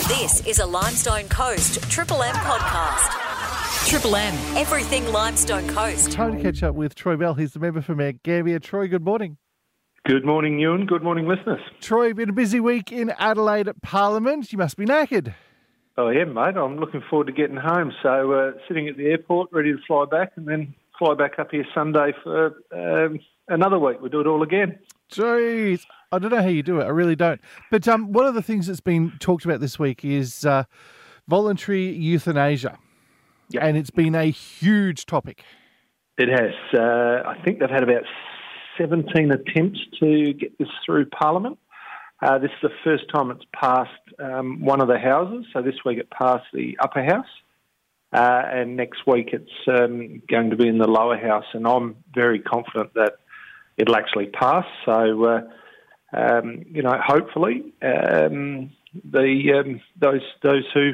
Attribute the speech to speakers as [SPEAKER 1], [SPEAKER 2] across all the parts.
[SPEAKER 1] This is a Limestone Coast Triple M podcast. Triple M, everything Limestone Coast.
[SPEAKER 2] Time to catch up with Troy Bell. He's the member for Mount Gambier. Troy, good morning.
[SPEAKER 3] Good morning, Ewan. Good morning, listeners.
[SPEAKER 2] Troy, been a busy week in Adelaide at Parliament. You must be knackered.
[SPEAKER 3] I am, mate. I'm looking forward to getting home. So sitting at the airport, ready to fly back, and then fly back up here Sunday for another week. We'll do it all again.
[SPEAKER 2] Jeez. I don't know how you do it. I really don't. But one of the things that's been talked about this week is voluntary euthanasia.
[SPEAKER 3] Yep.
[SPEAKER 2] And it's been a huge topic.
[SPEAKER 3] It has. I think they've had about 17 attempts to get this through Parliament. This is the first time it's passed one of the houses. So this week it passed the upper house. And next week it's going to be in the lower house. And I'm very confident that it'll actually pass. So, hopefully those who,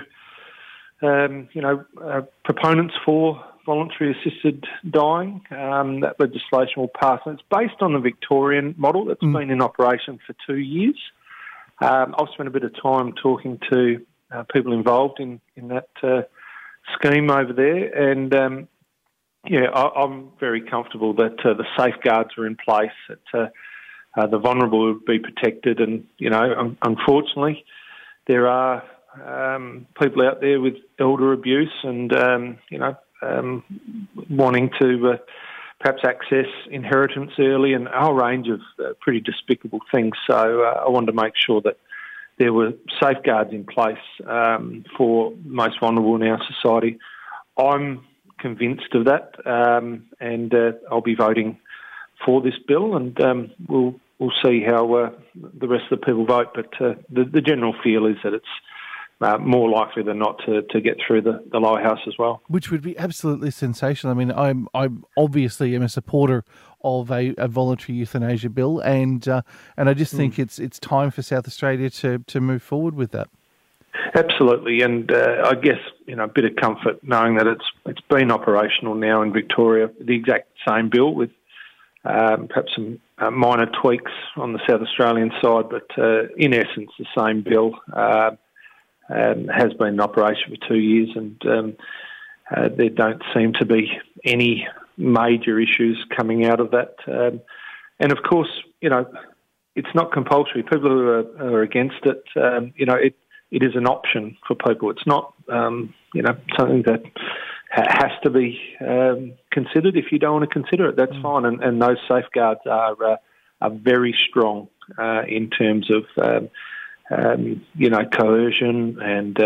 [SPEAKER 3] are proponents for voluntary assisted dying, that legislation will pass. And it's based on the Victorian model that's been in operation for 2 years. I've spent a bit of time talking to people involved in that scheme over there, and I'm very comfortable that the safeguards are in place, that the vulnerable will be protected, and unfortunately, there are people out there with elder abuse and wanting to perhaps access inheritance early, and a whole range of pretty despicable things. So I wanted to make sure that there were safeguards in place for the most vulnerable in our society. I'm convinced of that, and I'll be voting for this bill, and we'll see how the rest of the people vote. But the general feel is that it's more likely than not to get through the lower house as well.
[SPEAKER 2] Which would be absolutely sensational. I mean, I'm obviously am a supporter of a voluntary euthanasia bill, and I just think it's time for South Australia to move forward with that. Absolutely,
[SPEAKER 3] and I guess a bit of comfort knowing that it's been operational now in Victoria, the exact same bill with perhaps some minor tweaks on the South Australian side, but in essence the same bill. Has been in operation for 2 years, and there don't seem to be any major issues coming out of that. And of course, it's not compulsory. People who are against it, it is an option for people. It's not, something that has to be considered. If you don't want to consider it, that's fine. And those safeguards are very strong in terms of coercion and,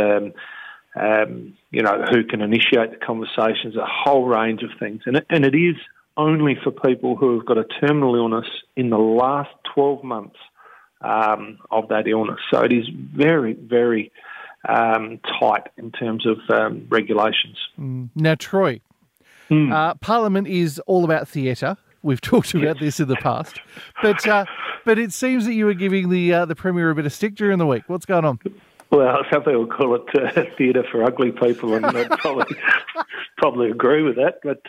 [SPEAKER 3] who can initiate the conversations, a whole range of things. And it is only for people who have got a terminal illness in the last 12 months of that illness. So it is very, very tight in terms of regulations.
[SPEAKER 2] Now, Troy, Parliament is all about theatre. We've talked about this in the past, but it seems that you were giving the Premier a bit of stick during the week. What's going on?
[SPEAKER 3] Well, some people call it theatre for ugly people, and I'd probably agree with that. But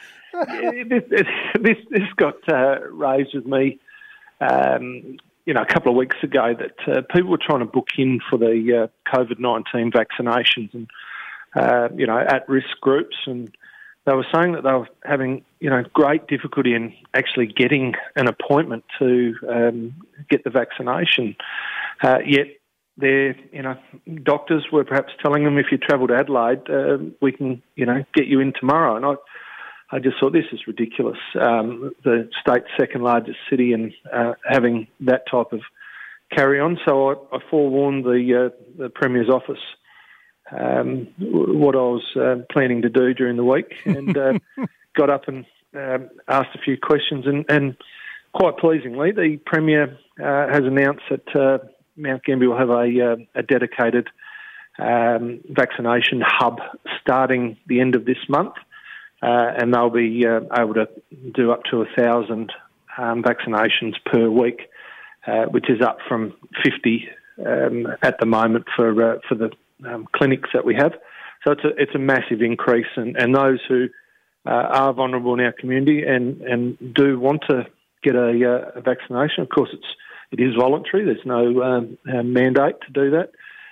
[SPEAKER 3] this got raised with me, a couple of weeks ago, that people were trying to book in for the COVID-19 vaccinations, and at-risk groups, and they were saying that they were having, great difficulty in actually getting an appointment to get the vaccination. Yet their, doctors were perhaps telling them, if you travel to Adelaide, we can, get you in tomorrow. And I just thought, this is ridiculous. The state's second largest city, and having that type of carry on. So I forewarned the Premier's office what I was planning to do during the week, and got up and asked a few questions, and quite pleasingly, the Premier has announced that Mount Gambier will have a dedicated vaccination hub starting the end of this month, and they'll be able to do up to 1,000 vaccinations per week, which is up from 50 at the moment for the clinics that we have. So it's a massive increase, and those who are vulnerable in our community and do want to get a vaccination, of course it is voluntary. There's no mandate to do that.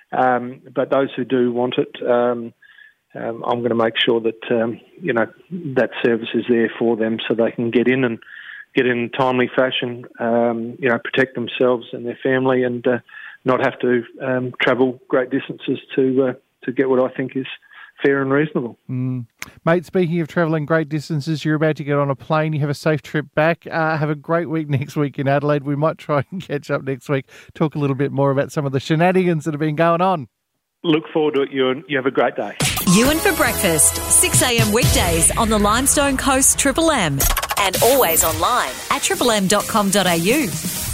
[SPEAKER 3] But those who do want it, I'm going to make sure that that service is there for them, so they can get in in timely fashion, protect themselves and their family, and not have to travel great distances to get what I think is fair and reasonable.
[SPEAKER 2] Mate, speaking of travelling great distances, you're about to get on a plane. You have a safe trip back. Have a great week next week in Adelaide. We might try and catch up next week, talk a little bit more about some of the shenanigans that have been going on.
[SPEAKER 3] Look forward to it, Ewan. You have a great day.
[SPEAKER 1] Ewan for breakfast, 6 a.m. weekdays on the Limestone Coast Triple M, and always online at triplem.com.au.